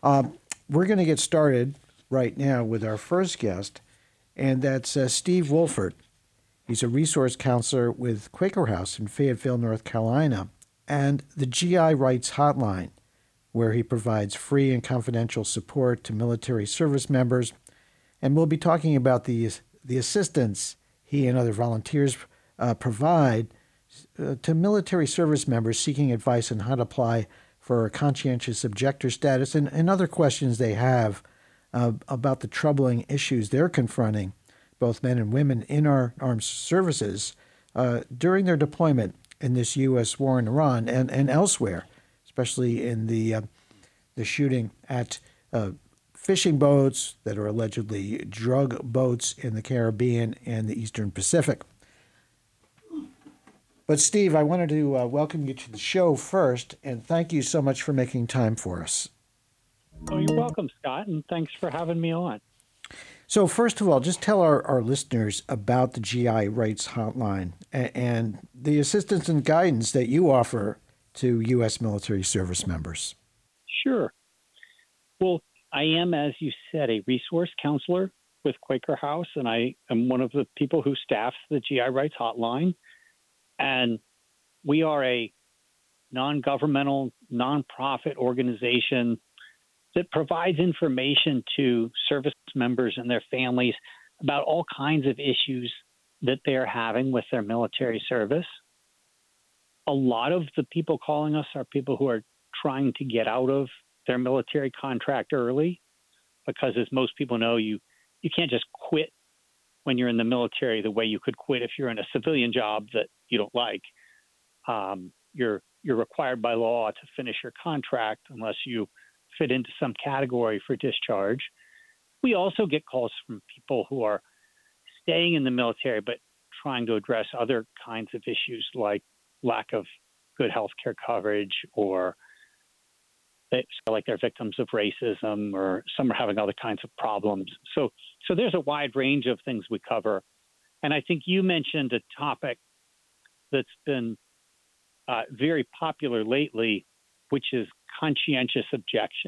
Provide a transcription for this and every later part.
We're going to get started right now with our first guest, and that's Steve Wolford. He's a resource counselor with Quaker House in Fayetteville, North Carolina, and the GI Rights Hotline, where he provides free and confidential support to military service members. And we'll be talking about the assistance he and other volunteers provide to military service members seeking advice on how to apply for a conscientious objector status and other questions they have about the troubling issues they're confronting, both men and women in our armed services, during their deployment in this U.S. war in Iran and elsewhere, especially in the shooting at fishing boats that are allegedly drug boats in the Caribbean and the Eastern Pacific. But Steve, I wanted to welcome you to the show first, and thank you so much for making time for us. Oh, you're welcome, Scott, and thanks for having me on. So first of all, just tell our listeners about the GI Rights Hotline and the assistance and guidance that you offer to U.S. military service members. Sure. Well, I am, as you said, a resource counselor with Quaker House, and I am one of the people who staffs the GI Rights Hotline. And we are a non-governmental, nonprofit organization that provides information to service members and their families about all kinds of issues that they're having with their military service. A lot of the people calling us are people who are trying to get out of their military contract early, because as most people know, you can't just quit when you're in the military the way you could quit if you're in a civilian job that you don't like. You're required by law to finish your contract unless you fit into some category for discharge. We also get calls from people who are staying in the military but trying to address other kinds of issues like lack of good health care coverage, or like they're victims of racism, or some are having other kinds of problems. So there's a wide range of things we cover. And I think you mentioned a topic that's been very popular lately, which is conscientious objection.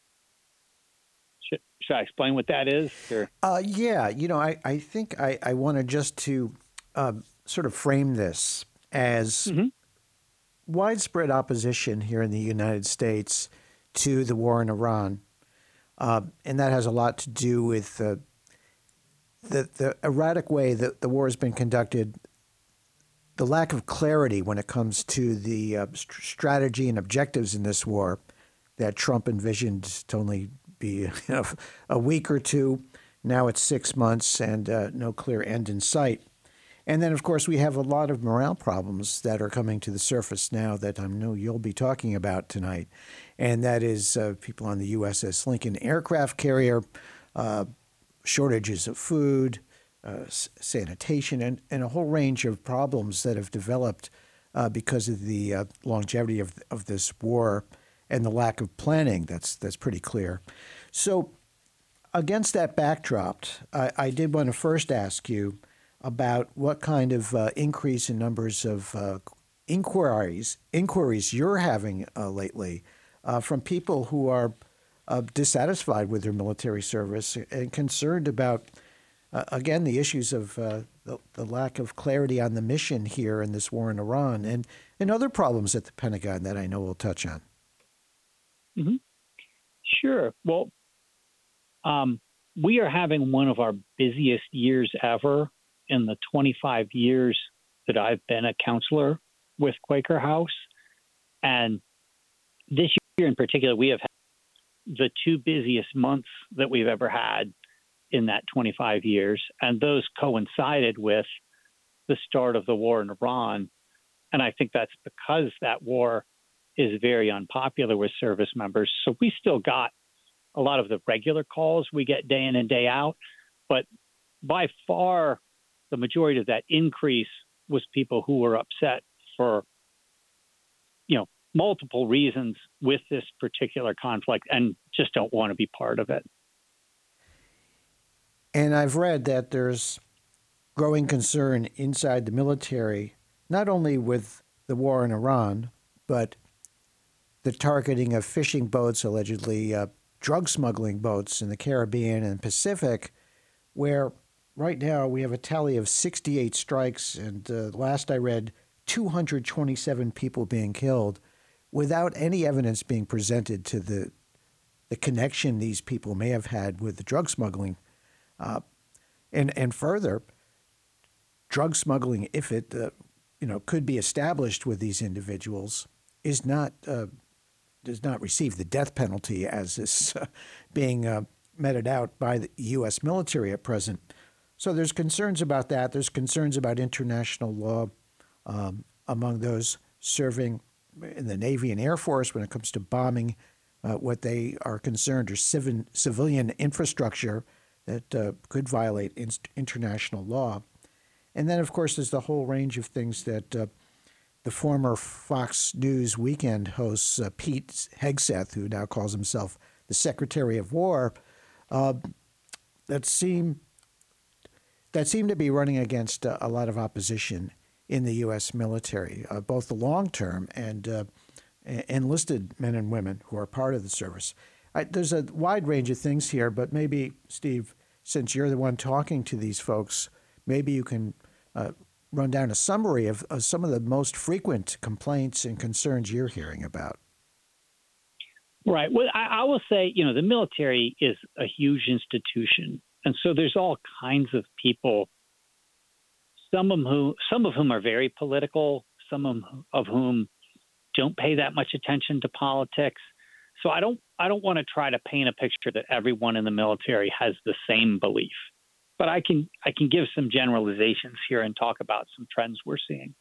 Should I explain what that is? Yeah, I think I wanted just to sort of frame this as widespread opposition here in the United States to the war in Iran. And that has a lot to do with the erratic way that the war has been conducted, the lack of clarity when it comes to the strategy and objectives in this war that Trump envisioned to only be a week or two. Now it's 6 months and no clear end in sight. And then, of course, we have a lot of morale problems that are coming to the surface now that I know you'll be talking about tonight. And that is people on the USS Lincoln aircraft carrier, shortages of food, sanitation, and a whole range of problems that have developed because of the longevity of this war and the lack of planning. That's pretty clear. So against that backdrop, I did want to first ask you about what kind of increase in numbers of inquiries you're having lately from people who are dissatisfied with their military service and concerned about, again, the issues of the lack of clarity on the mission here in this war in Iran and other problems at the Pentagon that I know we'll touch on. Mm-hmm. Sure. Well, we are having one of our busiest years ever in the 25 years that I've been a counselor with Quaker House. And this year in particular, we have had the two busiest months that we've ever had in that 25 years. And those coincided with the start of the war in Iran. And I think that's because that war is very unpopular with service members. So we still got a lot of the regular calls we get day in and day out. But by far, the majority of that increase was people who were upset for, multiple reasons with this particular conflict and just don't want to be part of it. And I've read that there's growing concern inside the military, not only with the war in Iran, but the targeting of fishing boats allegedly drug smuggling boats in the Caribbean and Pacific, where right now we have a tally of 68 strikes, and last I read, 227 people being killed, without any evidence being presented to the connection these people may have had with the drug smuggling. And further, drug smuggling, if it could be established with these individuals, is not does not receive the death penalty as is being meted out by the U.S. military at present. So there's concerns about that. There's concerns about international law among those serving in the Navy and Air Force when it comes to bombing what they are concerned are civilian infrastructure that could violate international law. And then, of course, there's the whole range of things that the former Fox News weekend host, Pete Hegseth, who now calls himself the Secretary of War, that seem to be running against a lot of opposition in the U.S. military, both the long-term and enlisted men and women who are part of the service. There's a wide range of things here, but maybe, Steve, since you're the one talking to these folks, maybe you can run down a summary of some of the most frequent complaints and concerns you're hearing about. Right. Well, I will say, the military is a huge institution. And so there's all kinds of people, some of whom are very political, some of whom don't pay that much attention to politics. So I don't want to try to paint a picture that everyone in the military has the same belief. But I can give some generalizations here and talk about some trends we're seeing.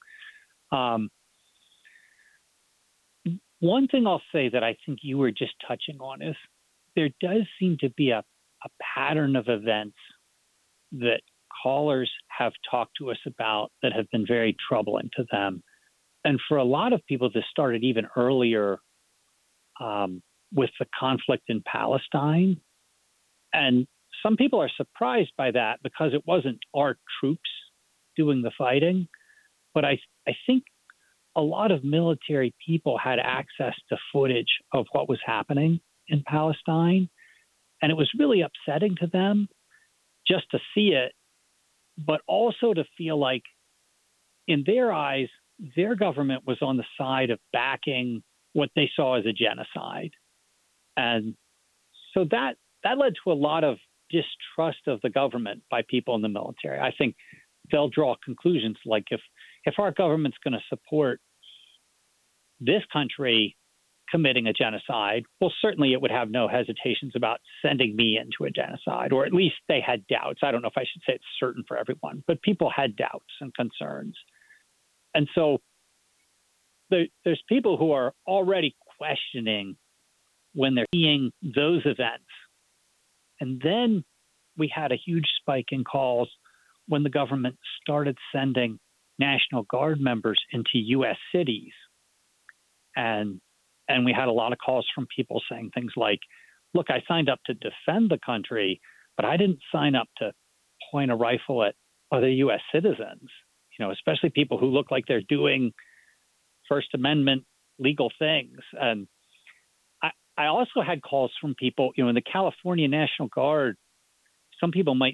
One thing I'll say that I think you were just touching on is there does seem to be a pattern of events that callers have talked to us about that have been very troubling to them. And for a lot of people, this started even earlier with the conflict in Palestine. And some people are surprised by that because it wasn't our troops doing the fighting. But I think a lot of military people had access to footage of what was happening in Palestine. And it was really upsetting to them just to see it, but also to feel like in their eyes, their government was on the side of backing what they saw as a genocide. And so that led to a lot of distrust of the government by people in the military. I think they'll draw conclusions like if our government's going to support this country committing a genocide, well, certainly it would have no hesitations about sending me into a genocide, or at least they had doubts. I don't know if I should say it's certain for everyone, but people had doubts and concerns. And so there's people who are already questioning when they're seeing those events. And then we had a huge spike in calls when the government started sending National Guard members into U.S. cities. And we had a lot of calls from people saying things like, look, I signed up to defend the country, but I didn't sign up to point a rifle at other U.S. citizens, especially people who look like they're doing First Amendment legal things. And I also had calls from people, in the California National Guard. Some people might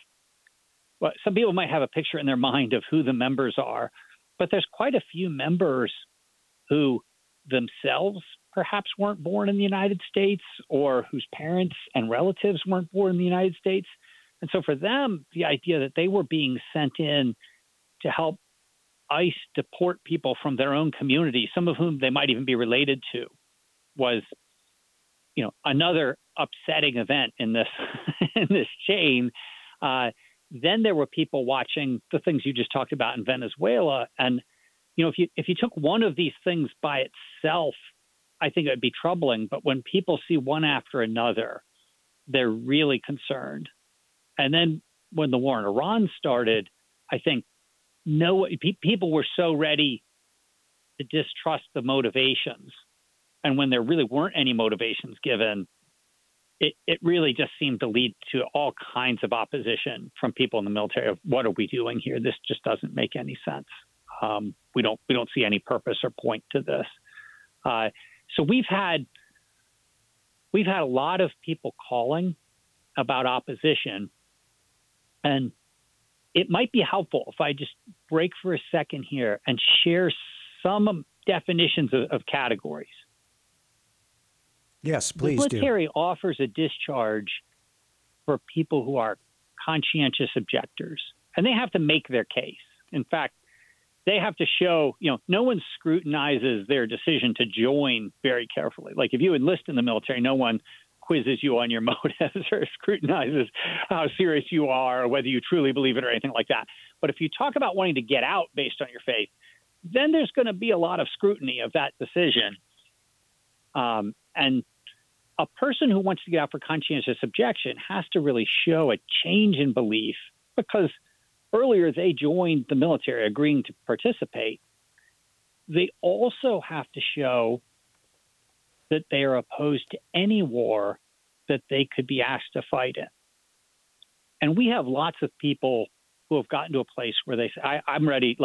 have a picture in their mind of who the members are, but there's quite a few members who themselves perhaps weren't born in the United States or whose parents and relatives weren't born in the United States. And so for them, the idea that they were being sent in to help ICE deport people from their own community, some of whom they might even be related to, was, another upsetting event in this in this chain. Then there were people watching the things you just talked about in Venezuela. And, if you took one of these things by itself, I think it would be troubling. But when people see one after another, they're really concerned. And then when the war in Iran started, I think people were so ready to distrust the motivations. And when there really weren't any motivations given, it really just seemed to lead to all kinds of opposition from people in the military of what are we doing here? This just doesn't make any sense. We don't see any purpose or point to this. So we've had we've had a lot of people calling about opposition, and it might be helpful if I just break for a second here and share some definitions of categories. Yes, please do. The military do. offers a discharge for people who are conscientious objectors, and they have to make their case. In fact, they have to show, no one scrutinizes their decision to join very carefully. Like if you enlist in the military, no one quizzes you on your motives or scrutinizes how serious you are or whether you truly believe it or anything like that. But if you talk about wanting to get out based on your faith, then there's going to be a lot of scrutiny of that decision. And a person who wants to get out for conscientious objection has to really show a change in belief, because earlier they joined the military agreeing to participate. They also have to show that they are opposed to any war that they could be asked to fight in. And we have lots of people who have gotten to a place where they say, I'm ready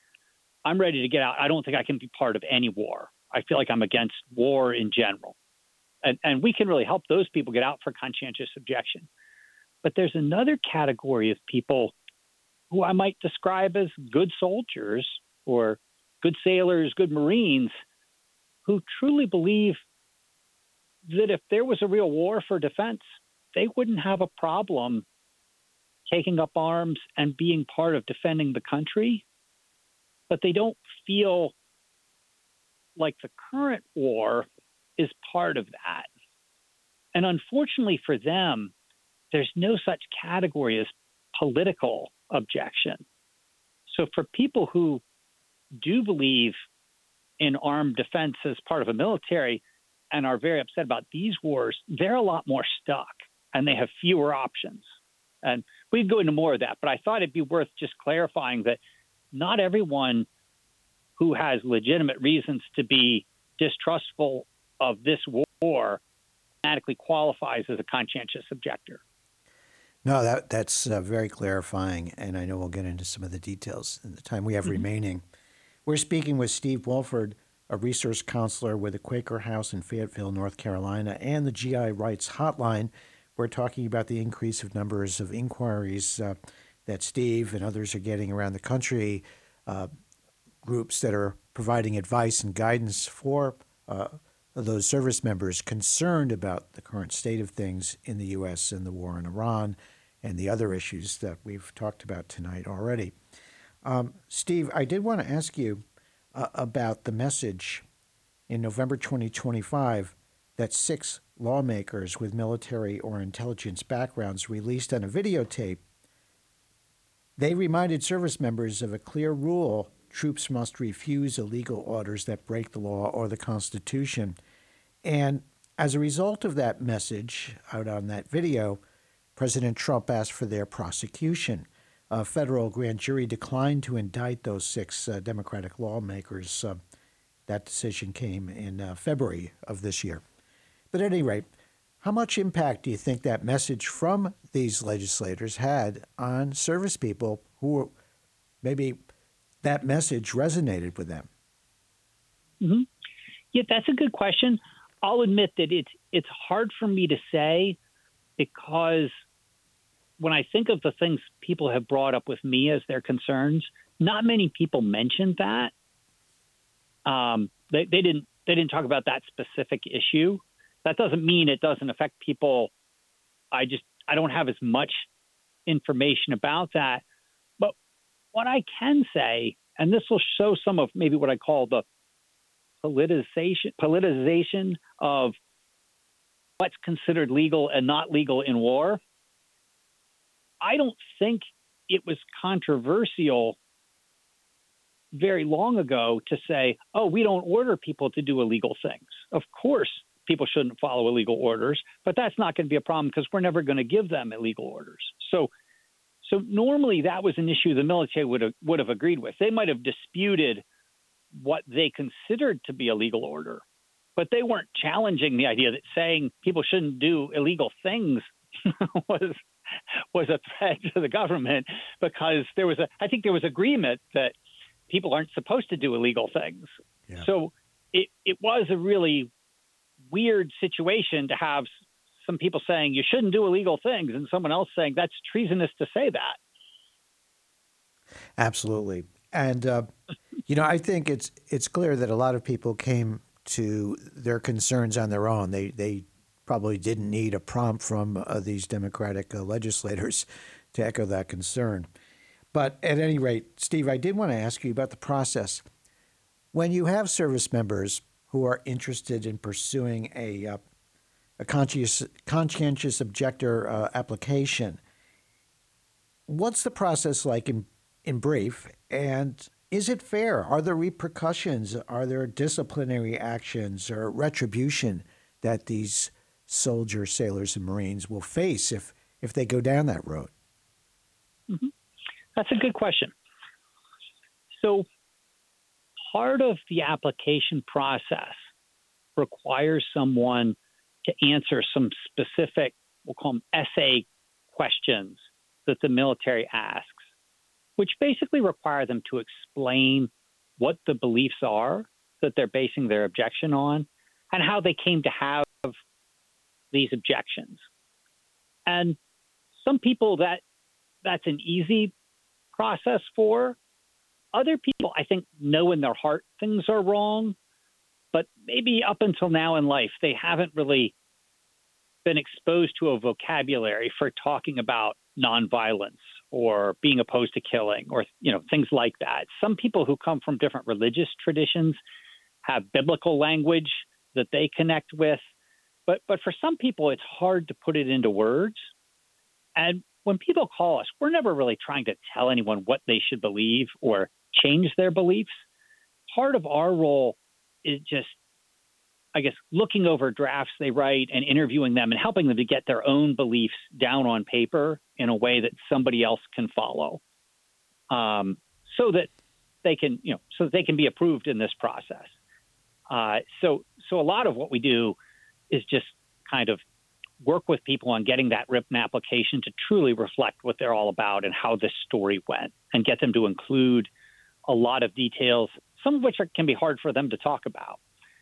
to get out. I don't think I can be part of any war. I feel like I'm against war in general. And we can really help those people get out for conscientious objection. But there's another category of people who I might describe as good soldiers or good sailors, good Marines, who truly believe that if there was a real war for defense, they wouldn't have a problem taking up arms and being part of defending the country. But they don't feel like the current war is part of that. And unfortunately for them, there's no such category as political objection. So for people who do believe in armed defense as part of a military and are very upset about these wars, they're a lot more stuck and they have fewer options. And we'd go into more of that, but I thought it'd be worth just clarifying that not everyone who has legitimate reasons to be distrustful of this war automatically qualifies as a conscientious objector. No, that's very clarifying, and I know we'll get into some of the details in the time we have remaining. We're speaking with Steve Wolford, a resource counselor with the Quaker House in Fayetteville, North Carolina, and the GI Rights Hotline. We're talking about the increase of numbers of inquiries that Steve and others are getting around the country, groups that are providing advice and guidance for those service members concerned about the current state of things in the U.S. and the war in Iran and the other issues that we've talked about tonight already. Steve, I did want to ask you about the message in November 2025 that 6 lawmakers with military or intelligence backgrounds released on a videotape. They reminded service members of a clear rule: troops must refuse illegal orders that break the law or the Constitution. And as a result of that message out on that video, President Trump asked for their prosecution. A federal grand jury declined to indict those 6 Democratic lawmakers. That decision came in February of this year. But at any rate, how much impact do you think that message from these legislators had on service people who maybe that message resonated with them? Mm-hmm. Yeah, that's a good question. I'll admit that it's hard for me to say, because when I think of the things people have brought up with me as their concerns, not many people mentioned that. They didn't talk about that specific issue. That doesn't mean it doesn't affect people. I don't have as much information about that. But what I can say, and this will show some of maybe what I call the politicization of what's considered legal and not legal in war. I don't think it was controversial very long ago to say, oh, we don't order people to do illegal things. Of course, people shouldn't follow illegal orders, but that's not going to be a problem because we're never going to give them illegal orders. So normally that was an issue the military would have agreed with. They might have disputed what they considered to be a legal order, but they weren't challenging the idea that saying people shouldn't do illegal things was a threat to the government, because I think there was agreement that people aren't supposed to do illegal things. Yeah. So it was a really weird situation to have some people saying you shouldn't do illegal things and someone else saying that's treasonous to say that. Absolutely. And, I think it's clear that a lot of people came to their concerns on their own. They probably didn't need a prompt from these Democratic legislators to echo that concern. But at any rate, Steve, I did want to ask you about the process. When you have service members who are interested in pursuing a conscientious objector application, what's the process like in brief? And is it fair? Are there repercussions? Are there disciplinary actions or retribution that these soldiers, sailors, and Marines will face if they go down that road? Mm-hmm. That's a good question. So part of the application process requires someone to answer some specific, we'll call them essay questions that the military asks, which basically require them to explain what the beliefs are that they're basing their objection on and how they came to have these objections. And some people that's an easy process for. Other people, I think, know in their heart things are wrong, but maybe up until now in life, they haven't really been exposed to a vocabulary for talking about nonviolence or being opposed to killing or, things like that. Some people who come from different religious traditions have biblical language that they connect with. But for some people, it's hard to put it into words. And when people call us, we're never really trying to tell anyone what they should believe or change their beliefs. Part of our role is just, I guess, looking over drafts they write and interviewing them and helping them to get their own beliefs down on paper in a way that somebody else can follow, so that they can, be approved in this process. So a lot of what we do is just kind of work with people on getting that written application to truly reflect what they're all about and how this story went, and get them to include a lot of details, some of which can be hard for them to talk about.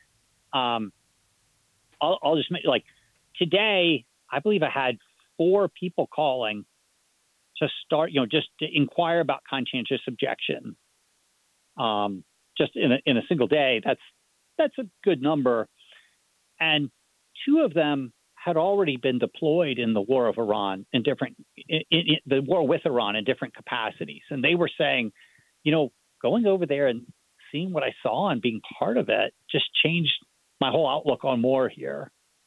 I'll just make, like, today, I believe I had 4 people calling to start, just to inquire about conscientious objection. Just in a single day, that's a good number. And 2 of them had already been deployed in the war of Iran in the war with Iran in different capacities. And they were saying, going over there and seeing what I saw and being part of it just changed my whole outlook on war here.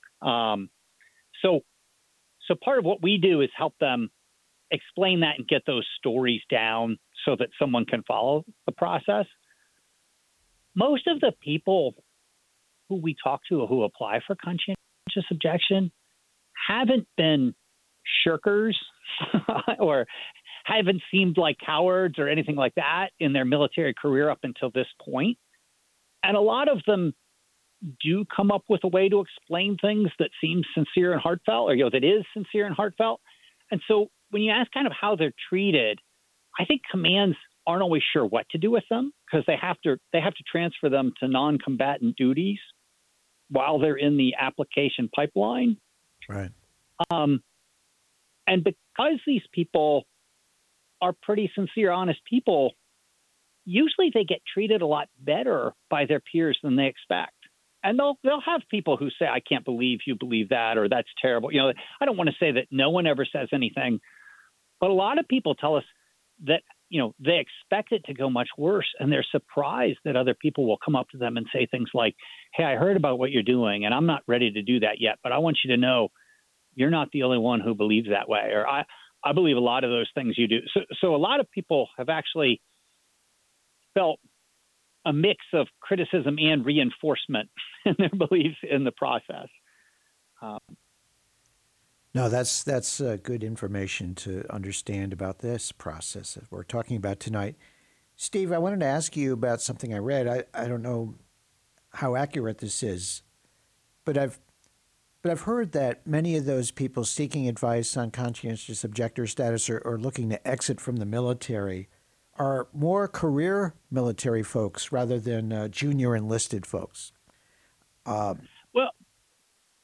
So part of what we do is help them explain that and get those stories down so that someone can follow the process. Most of the people who we talk to who apply for conscientious objection haven't been shirkers or haven't seemed like cowards or anything like that in their military career up until this point. And a lot of them do come up with a way to explain things that seems sincere and heartfelt, or that is sincere and heartfelt. And so when you ask kind of how they're treated, I think commands aren't always sure what to do with them because they have to transfer them to non-combatant duties while they're in the application pipeline. Right. And because these people are pretty sincere, honest people, usually they get treated a lot better by their peers than they expect. And they'll have people who say, I can't believe you believe that, or that's terrible. I don't want to say that no one ever says anything, but a lot of people tell us that, they expect it to go much worse, and they're surprised that other people will come up to them and say things like, hey, I heard about what you're doing, and I'm not ready to do that yet, but I want you to know you're not the only one who believes that way, or I believe a lot of those things you do. So a lot of people have actually felt a mix of criticism and reinforcement in their beliefs in the process. No, that's good information to understand about this process that we're talking about tonight. Steve, I wanted to ask you about something I read. I don't know how accurate this is, but I've heard that many of those people seeking advice on conscientious objector status or looking to exit from the military are more career military folks rather than junior enlisted folks. Well,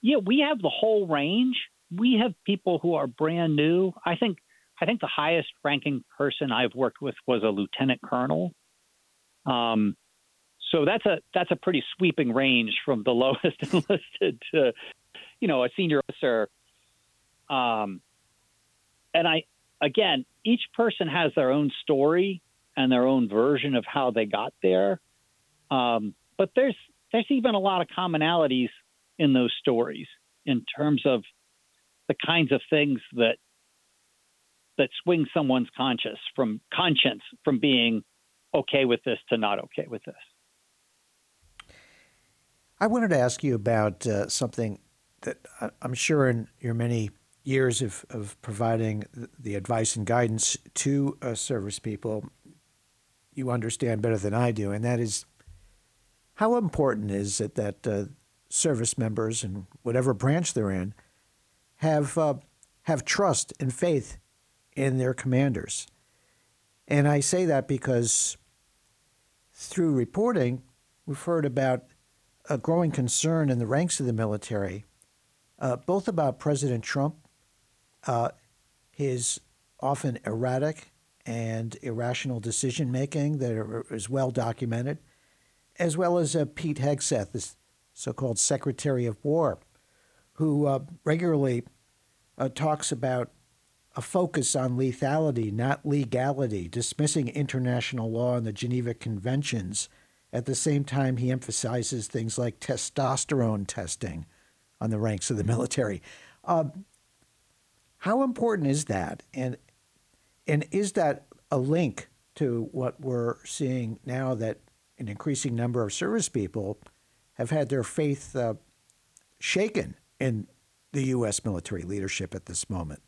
Yeah, we have the whole range. We have people who are brand new. I think the highest ranking person I've worked with was a lieutenant colonel. So that's a pretty sweeping range from the lowest enlisted to, a senior officer. And again, each person has their own story and their own version of how they got there. But there's even a lot of commonalities in those stories in terms of the kinds of things that swing someone's conscience from being okay with this to not okay with this. I wanted to ask you about something that I'm sure in your many years of providing the advice and guidance to service people, you understand better than I do, and that is how important is it that service members in whatever branch they're in have trust and faith in their commanders. And I say that because through reporting, we've heard about a growing concern in the ranks of the military, both about President Trump, his often erratic and irrational decision-making that is well documented, as well as Pete Hegseth, the so-called Secretary of War, who regularly talks about a focus on lethality, not legality, dismissing international law and the Geneva Conventions. At the same time, he emphasizes things like testosterone testing on the ranks of the military. How important is that? And is that a link to what we're seeing now, that an increasing number of service people have had their faith shaken in the U.S. military leadership at this moment?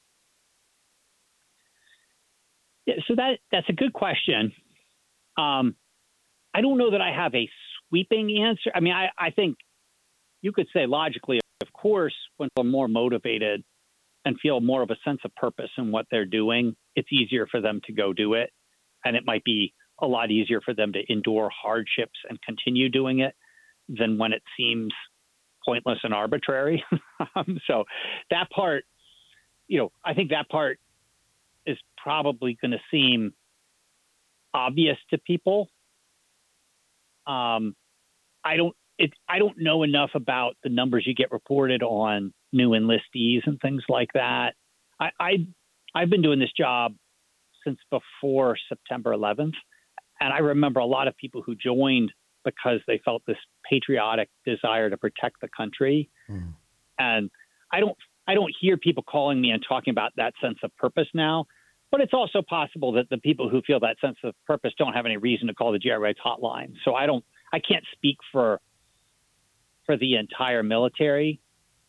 Yeah, so that's a good question. I don't know that I have a sweeping answer. I mean, I think you could say logically, of course, when people are more motivated and feel more of a sense of purpose in what they're doing, it's easier for them to go do it. And it might be a lot easier for them to endure hardships and continue doing it than when it seems pointless and arbitrary. So that part, I think that part is probably going to seem obvious to people. I don't know enough about the numbers you get reported on new enlistees and things like that. I've been doing this job since before September 11th, and I remember a lot of people who joined because they felt this patriotic desire to protect the country. Mm. And I don't hear people calling me and talking about that sense of purpose now. But it's also possible that the people who feel that sense of purpose don't have any reason to call the GI Rights hotline. So I can't speak for the entire military.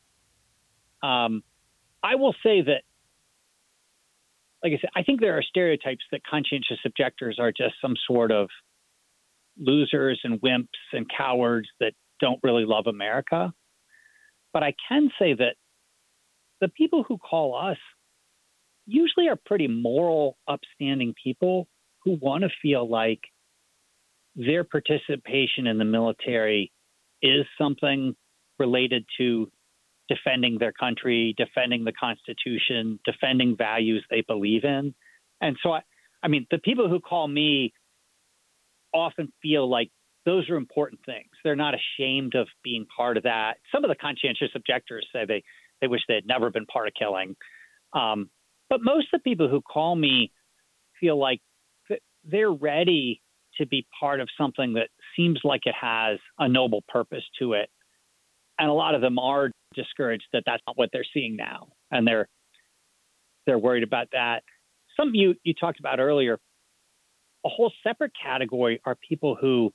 I will say that, like I said, I think there are stereotypes that conscientious objectors are just some sort of losers and wimps and cowards that don't really love America. But I can say that the people who call us usually are pretty moral, upstanding people who want to feel like their participation in the military is something related to defending their country, defending the Constitution, defending values they believe in. And so, I mean, the people who call me often feel like those are important things. They're not ashamed of being part of that. Some of the conscientious objectors say they wish they had never been part of killing. But most of the people who call me feel like they're ready to be part of something that seems like it has a noble purpose to it. And a lot of them are discouraged that that's not what they're seeing now. And they're worried about that. Some you talked about earlier, a whole separate category are people who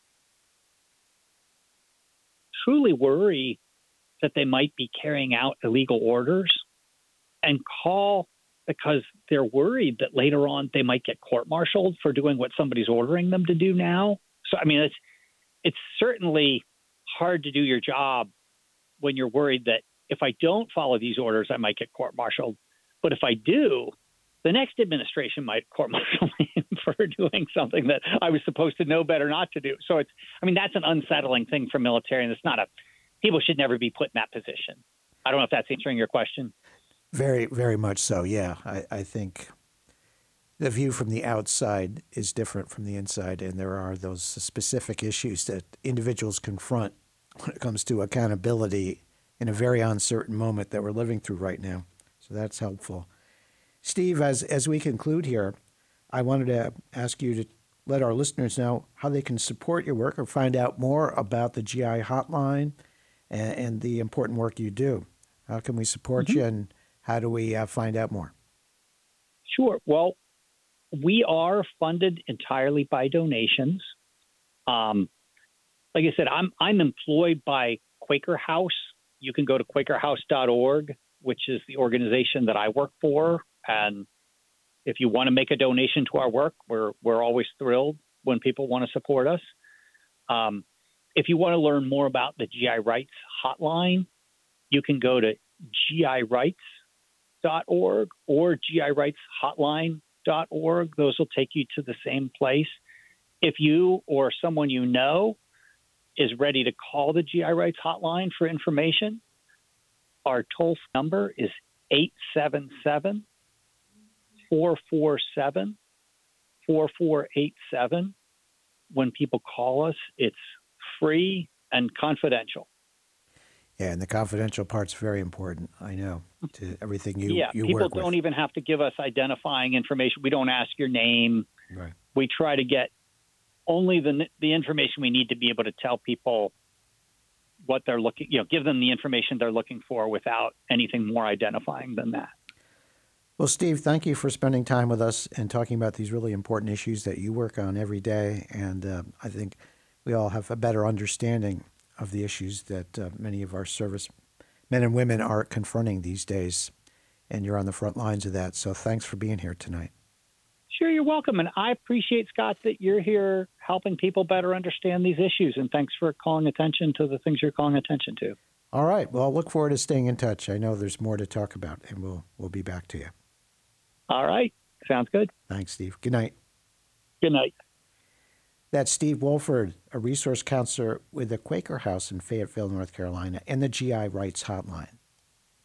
truly worry that they might be carrying out illegal orders and call because they're worried that later on they might get court-martialed for doing what somebody's ordering them to do now. So, I mean, it's certainly hard to do your job when you're worried that if I don't follow these orders, I might get court-martialed. But if I do, the next administration might court-martial me for doing something that I was supposed to know better not to do. So that's an unsettling thing for military, and it's not people should never be put in that position. I don't know if that's answering your question. Very, very much so. Yeah, I think the view from the outside is different from the inside, and there are those specific issues that individuals confront when it comes to accountability in a very uncertain moment that we're living through right now. So that's helpful. Steve, as we conclude here, I wanted to ask you to let our listeners know how they can support your work or find out more about the GI Hotline and the important work you do. How can we support you, and how do we find out more? Sure. Well, we are funded entirely by donations. Like I said, I'm employed by Quaker House. You can go to quakerhouse.org, which is the organization that I work for. And if you want to make a donation to our work, we're always thrilled when people want to support us. If you want to learn more about the GI Rights Hotline, you can go to girights.org or girights.hotline.org. Those will take you to the same place. If you or someone you know is ready to call the GI Rights Hotline for information, our toll-free number is 877-447-4487. When people call us, it's free and confidential. Yeah, and the confidential part's very important, I know, to everything you work with. People don't even have to give us identifying information. We don't ask your name. Right. We try to get only the information we need to be able to tell people what they're looking, give them the information they're looking for without anything more identifying than that. Well, Steve, thank you for spending time with us and talking about these really important issues that you work on every day. And I think we all have a better understanding of the issues that many of our service men and women are confronting these days. And you're on the front lines of that. So thanks for being here tonight. Sure, you're welcome. And I appreciate, Scott, that you're here helping people better understand these issues. And thanks for calling attention to the things you're calling attention to. All right. Well, I'll look forward to staying in touch. I know there's more to talk about, and we'll be back to you. All right. Sounds good. Thanks, Steve. Good night. Good night. That's Steve Wolford, a resource counselor with the Quaker House in Fayetteville, North Carolina, and the GI Rights Hotline.